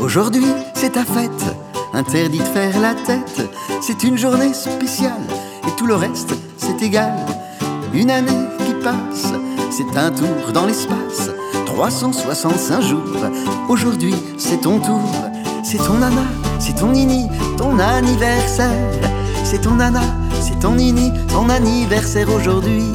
Aujourd'hui, c'est ta fête, interdit de faire la tête. C'est une journée spéciale et tout le reste, c'est égal. Une année qui passe, c'est un tour dans l'espace. 365 jours, aujourd'hui, c'est ton tour. C'est ton nana, c'est ton nini, ton anniversaire. C'est ton nana, c'est ton nini, ton anniversaire aujourd'hui.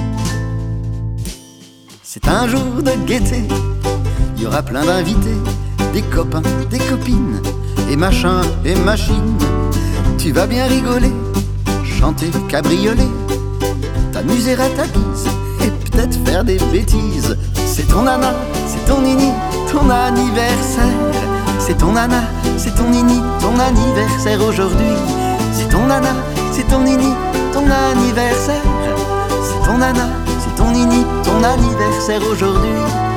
C'est un jour de gaieté, il y aura plein d'invités, des copains, des copines, et machin et machine. Tu vas bien rigoler, chanter, cabrioler, t'amuser à ta guise, et peut-être faire des bêtises. C'est ton nana, c'est ton nini, ton anniversaire. C'est ton nana, c'est ton nini, ton anniversaire aujourd'hui. C'est ton nana, c'est ton nini, ton anniversaire. C'est ton nana, c'est ton nini, ton anniversaire aujourd'hui.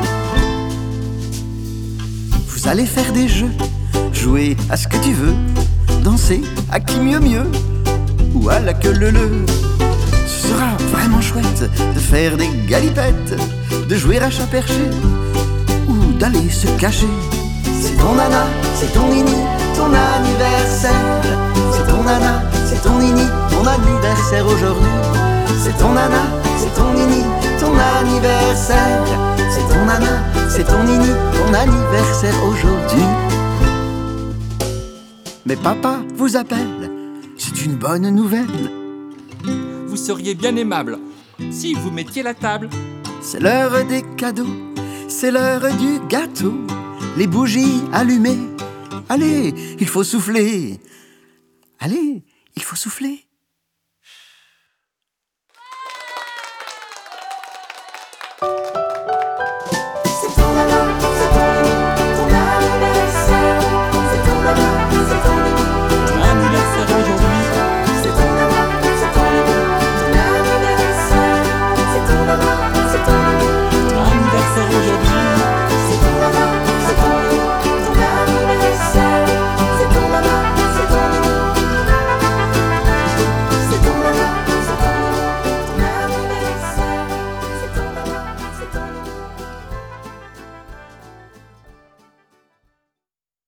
Vous allez faire des jeux, jouer à ce que tu veux, danser à qui mieux mieux, ou à la queue leu. Ce sera vraiment chouette de faire des galipettes, de jouer à chat perché, ou d'aller se cacher. C'est ton nana, c'est ton nini, ton anniversaire. C'est ton nana, c'est ton nini, ton anniversaire aujourd'hui. C'est ton nana, c'est ton nini, ton anniversaire. C'est ton nana, c'est ton nini, ton anniversaire aujourd'hui. Mais papa vous appelle, c'est une bonne nouvelle. Vous seriez bien aimable si vous mettiez la table. C'est l'heure des cadeaux, c'est l'heure du gâteau. Les bougies allumées. Allez, il faut souffler. Allez, il faut souffler.